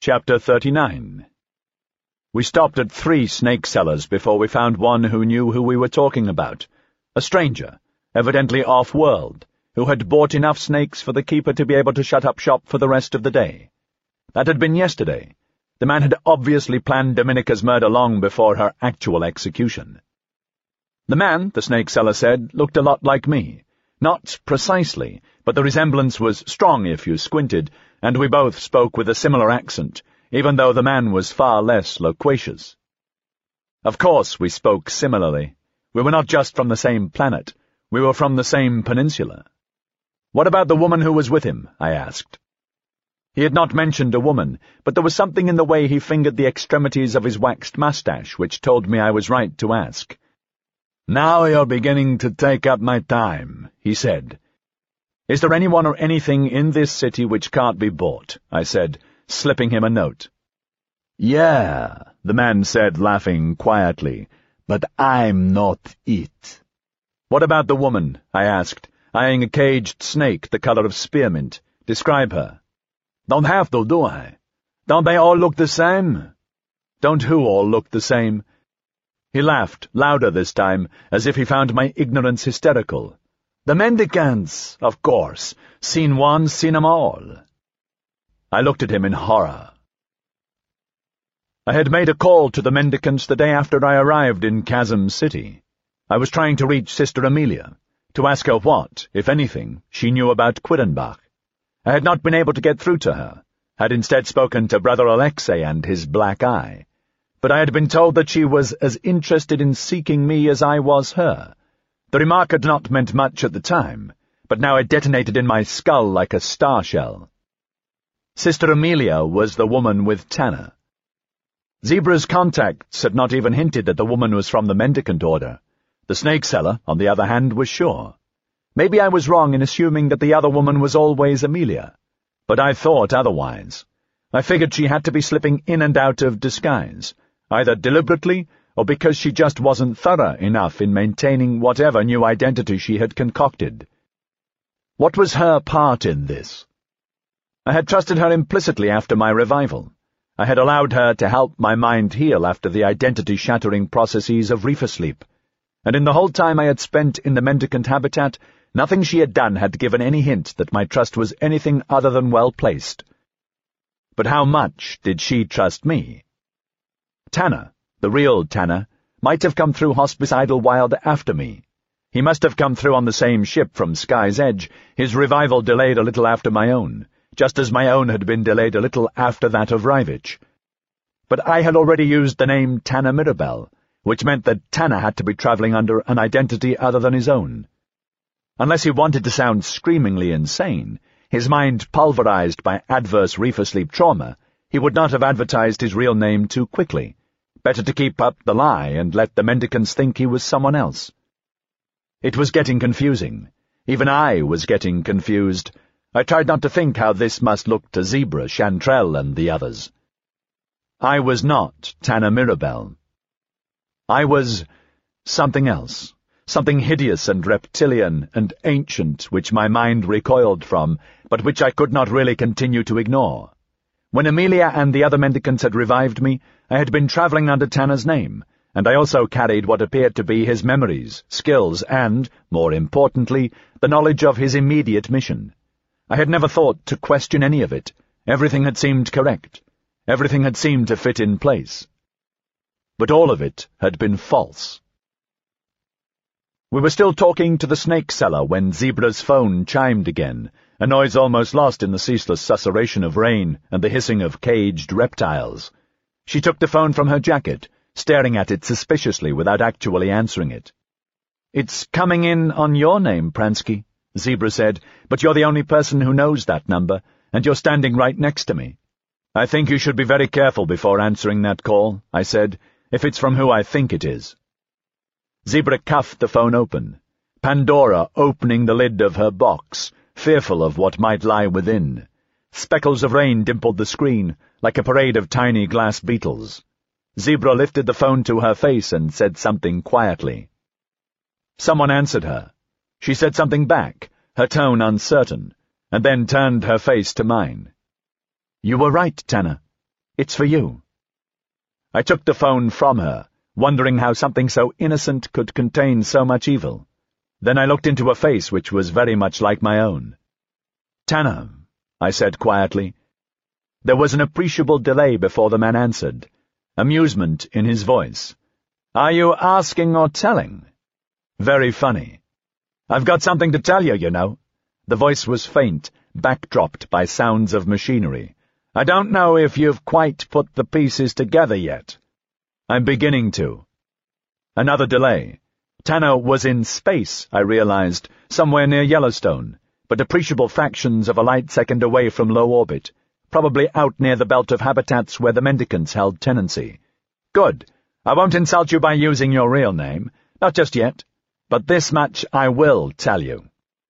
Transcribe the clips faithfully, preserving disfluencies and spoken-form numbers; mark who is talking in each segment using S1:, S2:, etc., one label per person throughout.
S1: Chapter thirty-nine. We stopped at three snake sellers before we found one who knew who we were talking about. A stranger, evidently off-world, who had bought enough snakes for the keeper to be able to shut up shop for the rest of the day. That had been yesterday. The man had obviously planned Dominica's murder long before her actual execution. The man, the snake seller said, looked a lot like me. Not precisely, but the resemblance was strong if you squinted, and we both spoke with a similar accent, even though the man was far less loquacious. Of course we spoke similarly. We were not just from the same planet. We were from the same peninsula. "What about the woman who was with him?" I asked. He had not mentioned a woman, but there was something in the way he fingered the extremities of his waxed mustache which told me I was right to ask. "Now you're beginning to take up my time," he said. "Is there anyone or anything in this city which can't be bought?" I said, slipping him a note. "Yeah," the man said, laughing quietly, "but I'm not it." "What about the woman?" I asked, eyeing a caged snake the color of spearmint. "Describe her." "Don't have to, do I? Don't they all look the same?" "Don't who all look the same?" He laughed, louder this time, as if he found my ignorance hysterical. "The mendicants, of course. Seen one, seen 'em all." I looked at him in horror. I had made a call to the mendicants the day after I arrived in Chasm City. I was trying to reach Sister Amelia, to ask her what, if anything, she knew about Quiddenbach. I had not been able to get through to her, had instead spoken to Brother Alexei and his black eye. But I had been told that she was as interested in seeking me as I was her. The remark had not meant much at the time, but now it detonated in my skull like a star shell. Sister Amelia was the woman with Tanner. Zebra's contacts had not even hinted that the woman was from the mendicant order. The snake seller, on the other hand, was sure. Maybe I was wrong in assuming that the other woman was always Amelia, but I thought otherwise. I figured she had to be slipping in and out of disguise, either deliberately or because she just wasn't thorough enough in maintaining whatever new identity she had concocted. What was her part in this? I had trusted her implicitly after my revival. I had allowed her to help my mind heal after the identity-shattering processes of reefer sleep, and in the whole time I had spent in the mendicant habitat, nothing she had done had given any hint that my trust was anything other than well-placed. But how much did she trust me? Tanner, the real Tanner, might have come through Hospice Idlewild after me. He must have come through on the same ship from Sky's Edge, his revival delayed a little after my own, just as my own had been delayed a little after that of Rivich. But I had already used the name Tanner Mirabel, which meant that Tanner had to be traveling under an identity other than his own. Unless he wanted to sound screamingly insane, his mind pulverized by adverse reefer sleep trauma, he would not have advertised his real name too quickly. Better to keep up the lie and let the mendicants think he was someone else. It was getting confusing. Even I was getting confused. I tried not to think how this must look to Zebra, Chantrelle, and the others. I was not Tanner Mirabel. I was something else, something hideous and reptilian and ancient which my mind recoiled from, but which I could not really continue to ignore. When Amelia and the other mendicants had revived me, I had been travelling under Tanner's name, and I also carried what appeared to be his memories, skills, and, more importantly, the knowledge of his immediate mission. I had never thought to question any of it. Everything had seemed correct. Everything had seemed to fit in place. But all of it had been false. We were still talking to the snake seller when Zebra's phone chimed again, a noise almost lost in the ceaseless susurration of rain and the hissing of caged reptiles. She took the phone from her jacket, staring at it suspiciously without actually answering it. "It's coming in on your name, Pransky," Zebra said, "but you're the only person who knows that number, and you're standing right next to me." "I think you should be very careful before answering that call," I said, "if it's from who I think it is." Zebra cuffed the phone open, Pandora opening the lid of her box, fearful of what might lie within. Speckles of rain dimpled the screen, like a parade of tiny glass beetles. Zebra lifted the phone to her face and said something quietly. Someone answered her. She said something back, her tone uncertain, and then turned her face to mine. "You were right, Tanner. It's for you." I took the phone from her, wondering how something so innocent could contain so much evil. Then I looked into a face which was very much like my own. "Tanner," I said quietly. There was an appreciable delay before the man answered, amusement in his voice. "Are you asking or telling?" "Very funny. I've got something to tell you, you know." The voice was faint, backdropped by sounds of machinery. "I don't know if you've quite put the pieces together yet." "I'm beginning to." Another delay. Tanner was in space, I realized, somewhere near Yellowstone, but appreciable fractions of a light second away from low orbit, probably out near the belt of habitats where the mendicants held tenancy. "Good. I won't insult you by using your real name, not just yet, but this much I will tell you."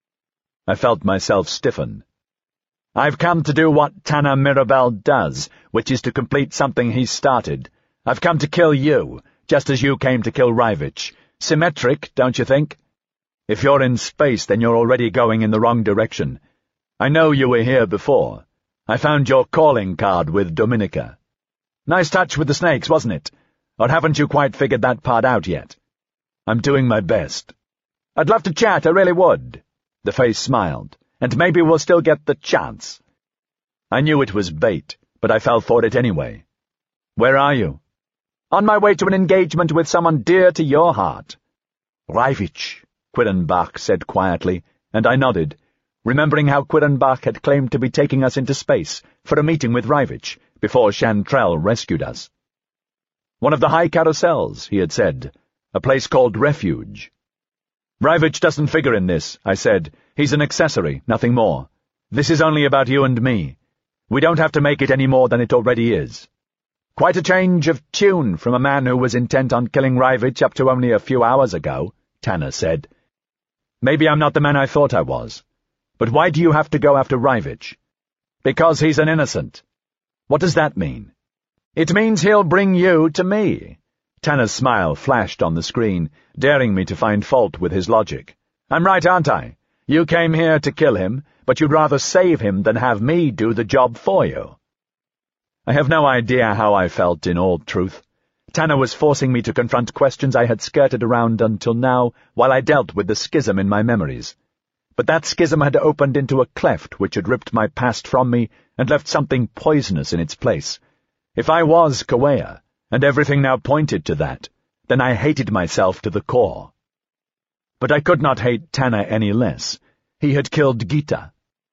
S1: I felt myself stiffen. "I've come to do what Tanner Mirabell does, which is to complete something he started. I've come to kill you, just as you came to kill Rajvich. Symmetric, don't you think? If you're in space, then you're already going in the wrong direction. I know you were here before. I found your calling card with Dominica. Nice touch with the snakes, wasn't it? Or haven't you quite figured that part out yet?" "I'm doing my best." "I'd love to chat, I really would." The face smiled. "And maybe we'll still get the chance." I knew it was bait, but I fell for it anyway. "Where are you?" "On my way to an engagement with someone dear to your heart." "Rajvich," Quiddenbach said quietly, and I nodded, remembering how Quiddenbach had claimed to be taking us into space for a meeting with Rajvich before Chantrell rescued us. "One of the high carousels," he had said, "a place called Refuge." "Rajvich doesn't figure in this," I said. "He's an accessory, nothing more. This is only about you and me. We don't have to make it any more than it already is." "Quite a change of tune from a man who was intent on killing Rajvich up to only a few hours ago," Tanner said. "Maybe I'm not the man I thought I was. But why do you have to go after Rajvich?" "Because he's an innocent." "What does that mean?" "It means he'll bring you to me." Tanner's smile flashed on the screen, daring me to find fault with his logic. "I'm right, aren't I? You came here to kill him, but you'd rather save him than have me do the job for you." I have no idea how I felt, in all truth. Tanner was forcing me to confront questions I had skirted around until now while I dealt with the schism in my memories. But that schism had opened into a cleft which had ripped my past from me and left something poisonous in its place. If I was Kawea, and everything now pointed to that, then I hated myself to the core. But I could not hate Tanner any less. He had killed Gita.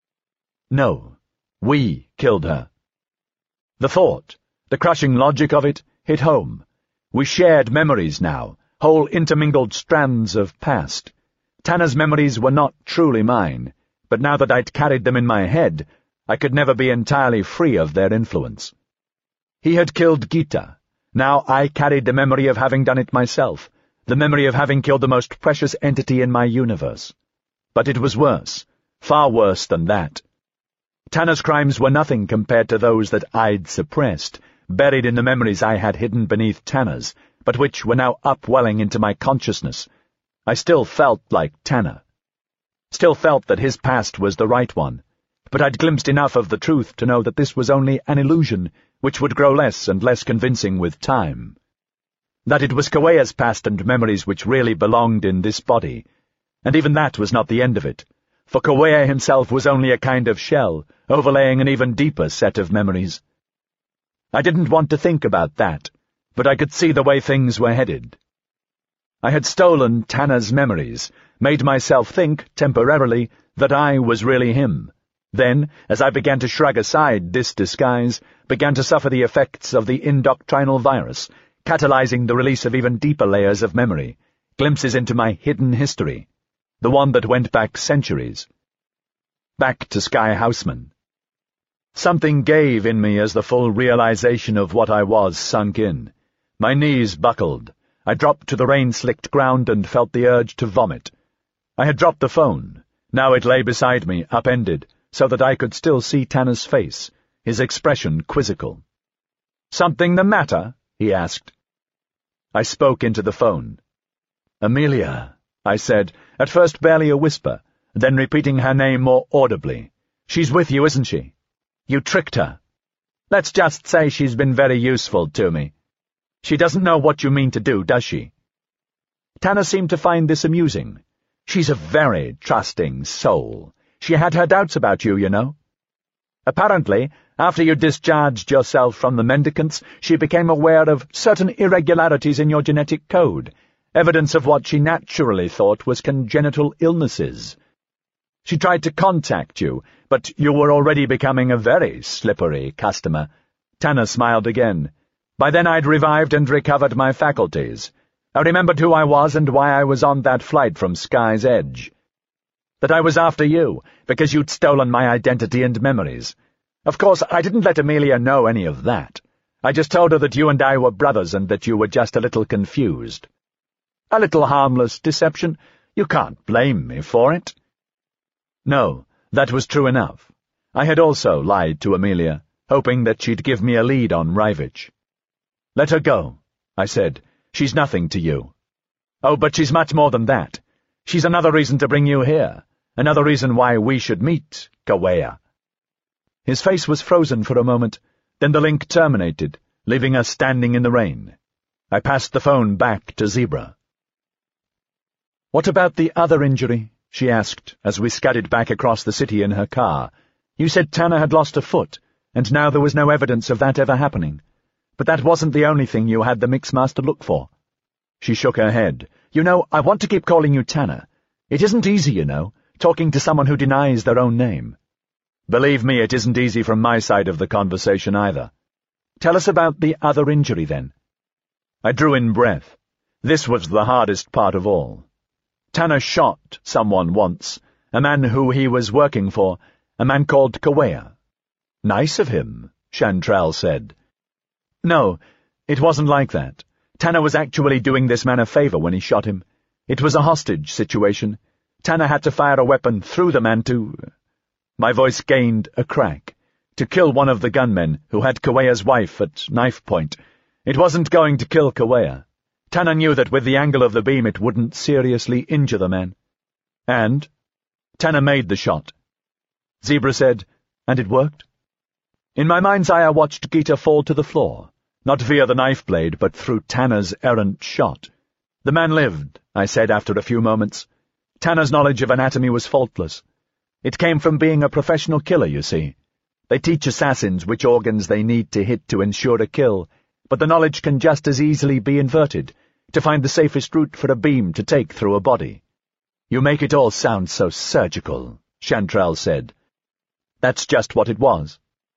S1: No, we killed her. The thought, the crushing logic of it, hit home. We shared memories now, whole intermingled strands of past. Tanner's memories were not truly mine, but now that I'd carried them in my head, I could never be entirely free of their influence. He had killed Gita. Now I carried the memory of having done it myself, the memory of having killed the most precious entity in my universe. But it was worse, far worse than that. Tanner's crimes were nothing compared to those that I'd suppressed, buried in the memories I had hidden beneath Tanner's, but which were now upwelling into my consciousness. I still felt like Tanner. Still felt that his past was the right one, but I'd glimpsed enough of the truth to know that this was only an illusion, which would grow less and less convincing with time. That it was Kawea's past and memories which really belonged in this body, and even that was not the end of it, for Kawea himself was only a kind of shell, overlaying an even deeper set of memories. I didn't want to think about that, but I could see the way things were headed. I had stolen Tanner's memories, made myself think, temporarily, that I was really him. Then, as I began to shrug aside this disguise, began to suffer the effects of the indoctrinal virus, catalyzing the release of even deeper layers of memory, glimpses into my hidden history, the one that went back centuries. Back to Sky Houseman. Something gave in me as the full realization of what I was sunk in. My knees buckled. I dropped to the rain-slicked ground and felt the urge to vomit. I had dropped the phone. Now it lay beside me, upended, so that I could still see Tanner's face, his expression quizzical. "Something the matter?" he asked. I spoke into the phone. "Amelia," I said, at first barely a whisper, then repeating her name more audibly. "She's with you, isn't she? You tricked her." Let's just say she's been very useful to me. She doesn't know what you mean to do, does she?" Tanner seemed to find this amusing. "She's a very trusting soul. She had her doubts about you, you know. Apparently, after you discharged yourself from the mendicants, she became aware of certain irregularities in your genetic code, evidence of what she naturally thought was congenital illnesses. She tried to contact you, but you were already becoming a very slippery customer." Tanner smiled again. "By then I'd revived and recovered my faculties. I remembered who I was and why I was on that flight from Sky's Edge. That I was after you, because you'd stolen my identity and memories. Of course, I didn't let Amelia know any of that. I just told her that you and I were brothers and that you were just a little confused. A little harmless deception. You can't blame me for it." No, that was true enough. I had also lied to Amelia, hoping that she'd give me a lead on Rivich. "Let her go," I said. "She's nothing to you." "Oh, but she's much more than that. She's another reason to bring you here, another reason why we should meet, Kawea." His face was frozen for a moment, then the link terminated, leaving us standing in the rain. I passed the phone back to Zebra. "What about the other injury?" she asked, as we scudded back across the city in her car. "You said Tanner had lost a foot, and now there was no evidence of that ever happening. But that wasn't the only thing you had the Mixmaster look for." She shook her head. "You know, I want to keep calling you Tanner. It isn't easy, you know, talking to someone who denies their own name." "Believe me, it isn't easy from my side of the conversation either." "Tell us about the other injury, then." I drew in breath. This was the hardest part of all. Tanner shot someone once, a man who he was working for, a man called Kawea. "Nice of him," Chantrell said. "No, it wasn't like that. Tanner was actually doing this man a favor when he shot him. It was a hostage situation. Tanner had to fire a weapon through the man to—" My voice gained a crack. "To kill one of the gunmen who had Kawea's wife at knife point. It wasn't going to kill Kawea. Tanner knew that with the angle of the beam it wouldn't seriously injure the man. And Tanner made the shot." Zebra said, "And it worked?" In my mind's eye I watched Gita fall to the floor, not via the knife blade, but through Tanner's errant shot. "The man lived," I said after a few moments. "Tanner's knowledge of anatomy was faultless. It came from being a professional killer, you see. They teach assassins which organs they need to hit to ensure a kill, but the knowledge can just as easily be inverted, to find the safest route for a beam to take through a body." "You make it all sound so surgical," Chantrell said. "That's just what it was.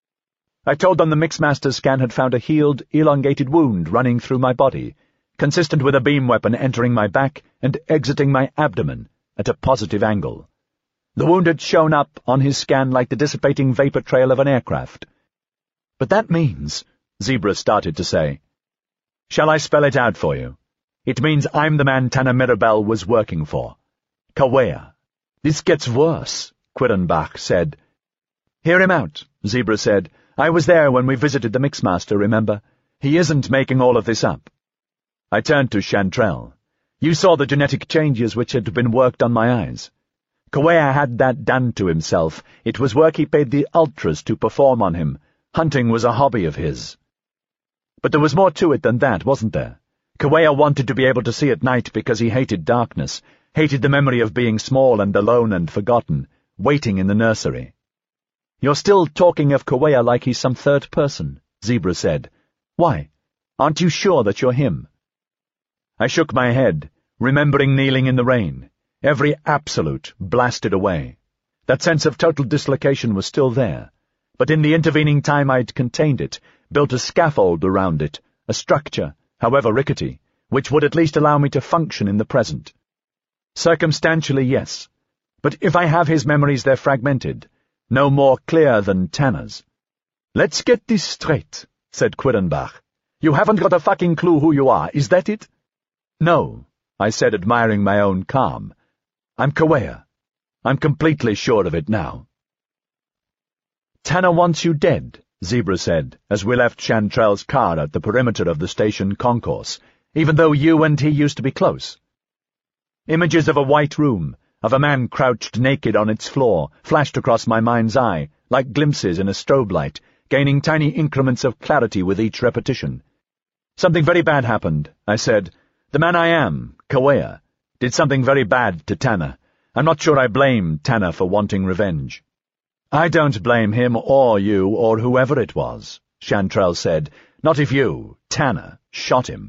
S1: I told them the Mixmaster scan had found a healed, elongated wound running through my body, consistent with a beam weapon entering my back and exiting my abdomen at a positive angle. The wound had shown up on his scan like the dissipating vapor trail of an aircraft. But that means—" Zebra started to say. "Shall I spell it out for you? It means I'm the man Tanner Mirabel was working for. Kawea." "This gets worse," Quirenbach said. "Hear him out," Zebra said. "I was there when we visited the Mixmaster, remember? He isn't making all of this up." I turned to Chantrell. "You saw the genetic changes which had been worked on my eyes. Kawea had that done to himself. It was work he paid the Ultras to perform on him. Hunting was a hobby of his. But there was more to it than that, wasn't there? Kawea wanted to be able to see at night because he hated darkness, hated the memory of being small and alone and forgotten, waiting in the nursery." "You're still talking of Kawea like he's some third person," Zebra said. "Why? Aren't you sure that you're him?" I shook my head, remembering kneeling in the rain. Every absolute blasted away. That sense of total dislocation was still there, but in the intervening time I'd contained it, built a scaffold around it, a structure, however rickety, which would at least allow me to function in the present. Circumstantially, yes, but if I have his memories, they're fragmented, no more clear than Tanner's. "Let's get this straight," said Quirenbach. "You haven't got a fucking clue who you are, is that it?" "No," I said, admiring my own calm. "I'm Kawea. I'm completely sure of it now." "Tanner wants you dead," Zebra said, as we left Chantrell's car at the perimeter of the station concourse, "even though you and he used to be close." Images of a white room, of a man crouched naked on its floor, flashed across my mind's eye, like glimpses in a strobe light, gaining tiny increments of clarity with each repetition. "Something very bad happened," I said. "The man I am, Kawea, did something very bad to Tanner. I'm not sure I blame Tanner for wanting revenge." "I don't blame him or you or whoever it was," Chantrelle said. "Not if you, Tanner, shot him."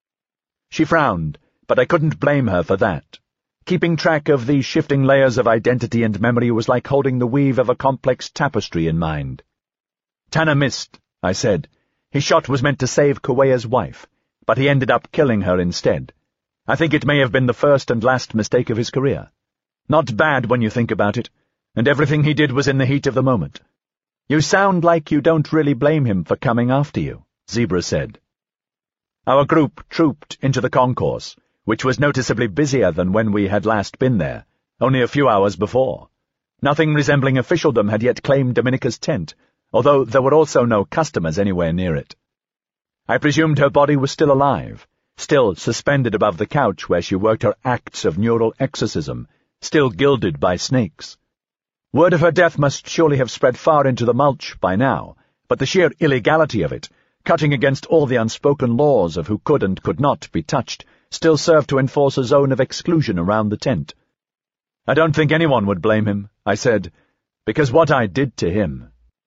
S1: She frowned, but I couldn't blame her for that. Keeping track of these shifting layers of identity and memory was like holding the weave of a complex tapestry in mind. "Tanner missed," I said. "His shot was meant to save Kawea's wife, but he ended up killing her instead. I think it may have been the first and last mistake of his career. Not bad when you think about it, and everything he did was in the heat of the moment." "You sound like you don't really blame him for coming after you," Zebra said. Our group trooped into the concourse, which was noticeably busier than when we had last been there, only a few hours before. Nothing resembling officialdom had yet claimed Dominica's tent, although there were also no customers anywhere near it. I presumed her body was still alive, still suspended above the couch where she worked her acts of neural exorcism, still gilded by snakes. Word of her death must surely have spread far into the mulch by now, but the sheer illegality of it, cutting against all the unspoken laws of who could and could not be touched, still served to enforce a zone of exclusion around the tent. "I don't think anyone would blame him," I said, "because what I did to him."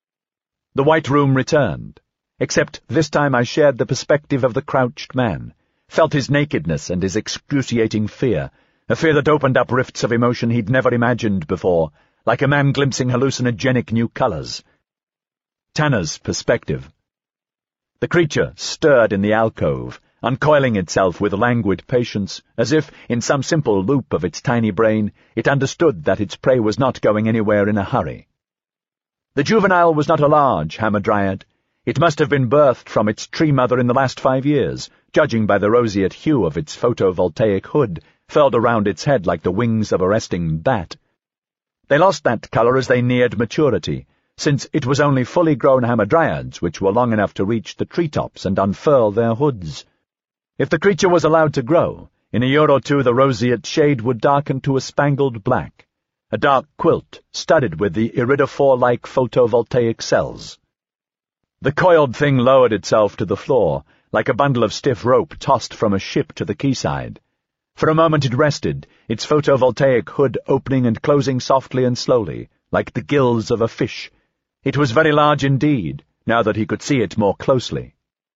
S1: The white room returned, except this time I shared the perspective of the crouched man, felt his nakedness and his excruciating fear, a fear that opened up rifts of emotion he'd never imagined before, like a man glimpsing hallucinogenic new colors. Tanner's perspective. The creature stirred in the alcove, uncoiling itself with languid patience, as if, in some simple loop of its tiny brain, it understood that its prey was not going anywhere in a hurry. The juvenile was not a large hamadryad. It must have been birthed from its tree mother in the last five years, judging by the roseate hue of its photovoltaic hood, furled around its head like the wings of a resting bat. They lost that color as they neared maturity, since it was only fully grown hamadryads which were long enough to reach the treetops and unfurl their hoods. If the creature was allowed to grow, in a year or two the roseate shade would darken to a spangled black, a dark quilt studded with the iridophore-like photovoltaic cells. The coiled thing lowered itself to the floor, like a bundle of stiff rope tossed from a ship to the quayside. For a moment it rested, its photovoltaic hood opening and closing softly and slowly, like the gills of a fish. It was very large indeed, now that he could see it more closely.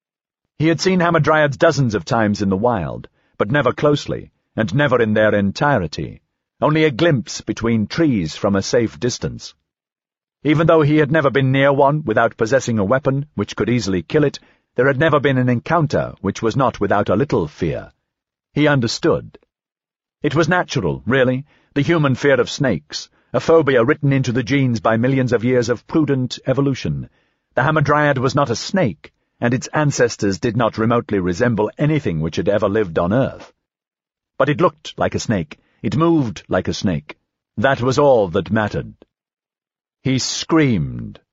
S1: He had seen hamadryads dozens of times in the wild, but never closely, and never in their entirety, only a glimpse between trees from a safe distance. Even though he had never been near one without possessing a weapon which could easily kill it, there had never been an encounter which was not without a little fear. He understood. It was natural, really, the human fear of snakes, a phobia written into the genes by millions of years of prudent evolution. The hamadryad was not a snake, and its ancestors did not remotely resemble anything which had ever lived on Earth. But it looked like a snake, it moved like a snake. That was all that mattered. He screamed.